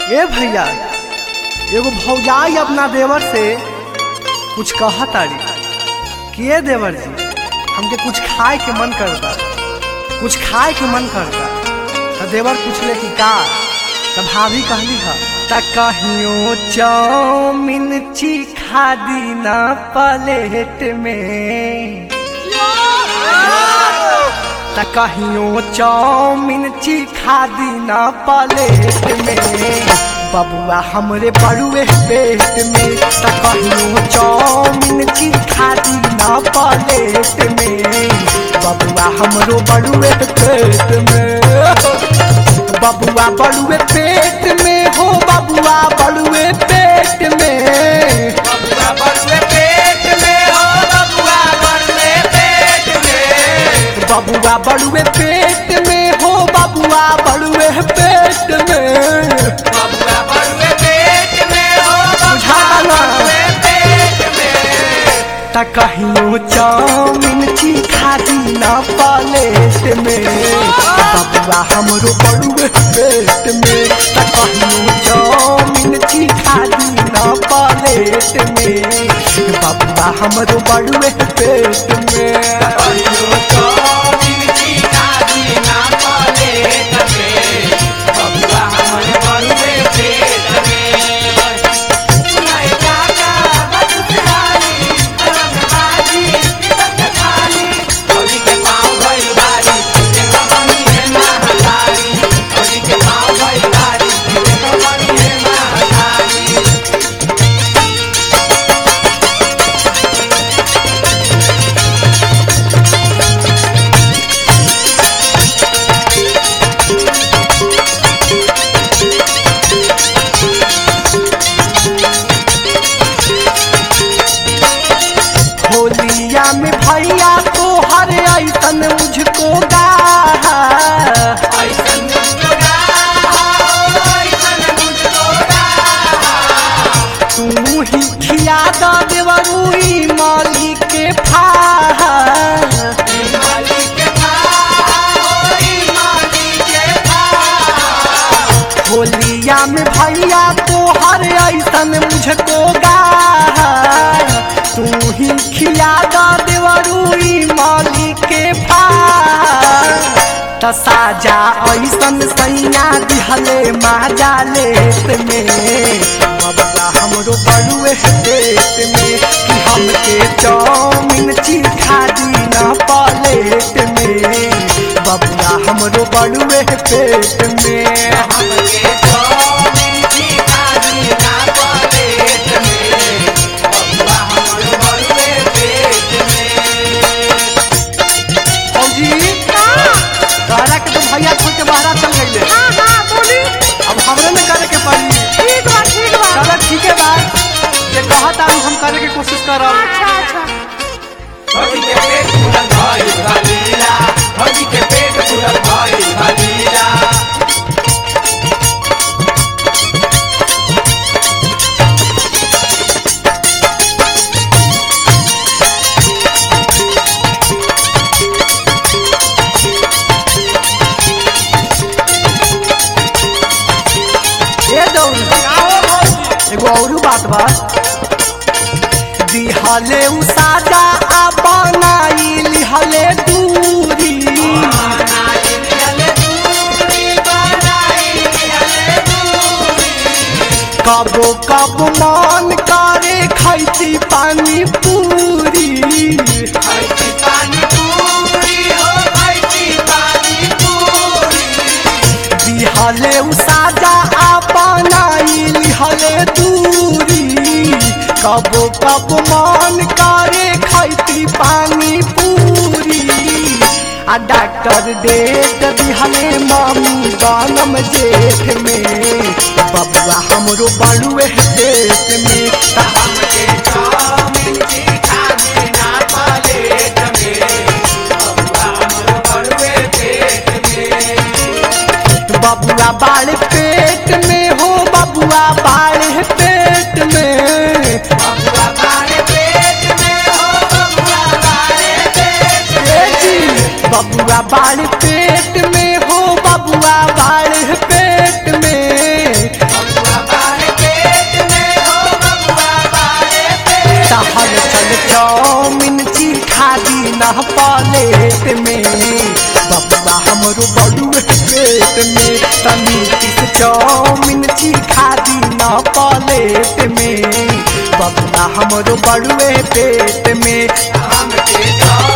ए भैया एगो भौजाई अपना देवर से कुछ कहा तारी कि ए देवर जी हमके कुछ खाए के मन करता, कुछ खाए के मन करता। तो देवर पूछले कि का, तो भाभी कहली है त कहियो चाउमीन खा दी ना प्लेट में, त कहियो चाउमीन खा दी ना प्लेट में, बबुआ हमरे बड़ुए पेट में। त कहियो चाउमीन खा दी ना प्लेट में, बबुआ हमरो बड़ुए पेट में। बबुआ बड़ुए पेट में हो, बबुआ बड़ुए पेट में, बबुआ बड़ुए पेट में हो, बबुआ बड़ुए पेट में। बबुआ बड़ुए पेट में हो, बबुआ बड़ुए पेट में, बबुआ बड़ुए पेट में हो, बुझा ना। बड़ुए पेट में। त कहियो चाउमीन खा दी ना प्लेट में, बबुआ हमरो बड़ुए पेट में। त कहियो चाउमीन खा दी ना प्लेट में, बबुआ हमरो बड़ुए पेट में। कहियो चाउमीन खा दी ना प्लेट में, बबुआ हमरे बड़ुए पेट में। सुनाई काका बदसुरारी, रंगबाजी निकट खाली, फौजी के पाँव भइल भारी, देखो बनी है महतारी। फौजी के पाँव भइल भारी, देखो बनी है महतारी। होलिया में भैया तो हर ऐसन मुझको गा, ऐसन मुझको गाओ, ऐसन मुझको गाओ। तू ही खिया द देवरुई माली के फा। माली के भाव, माली के भाव। होलिया में भैया तो हर ऐसन मुझको गा, तू ही खिया द देवरुई माली के फा। त साजा ऐसन सैया दिहले माजा लेत में, बबुआ हमरो बड़ुए पेट में। कि हमके चाउमीन खा दी ना प्लेट में, बबुआ हमरो बड़ुए पेट में। हमके चाउमीन खा दी ना प्लेट में, बबुआ हमरो बड़ुए पेट में। फौजी तारा के तो भैया छोड़ के बाहर चल गईले, अब हमरे में करे के पड़ी। चलो ठीक है बा, जे कहता हम करे के कोशिश करब। फौजी के पेट फूलल भइल भलीला, फौजी के पेट फूलल भइल भलीला। ए दौड़ एगो औरू बात बा, दिहले उ साजा आ बनाई लिहले दूरी। बनाई लिहले दूरी, बनाई लिहले दूरी। कबो कब मन करे खैती पानी पूरी। खैती पानी पूरी हो, खैती पानी पूरी। दिहले उ साजा आ बनाई लिहले दूरी। कबो कब मन करे खैती पानी पूरी। आ डॉक्टर डेट दिहले मामी बनम जेठ में, बबुआ हमरो बड़ुए पेट में। त हमके चाउमीन खा दी ना प्लेट में, बबुआ हमरो बड़ुए पेट में। बबुआ बाड़ पेट में हो, बबुआ बाड़ पेट में, बबुआ बाड़े पेट में हो, बबुआ बाड़े पेट में। बबुआ बाड़ पेट में हो, बबुआ बाड़ पेट में। प्लेट में बबुआ हमरो बड़ुए पेट में तनी से चाउमीन खा दी ना प्लेट में बबुआ हमरो बड़ुए पेट में हमके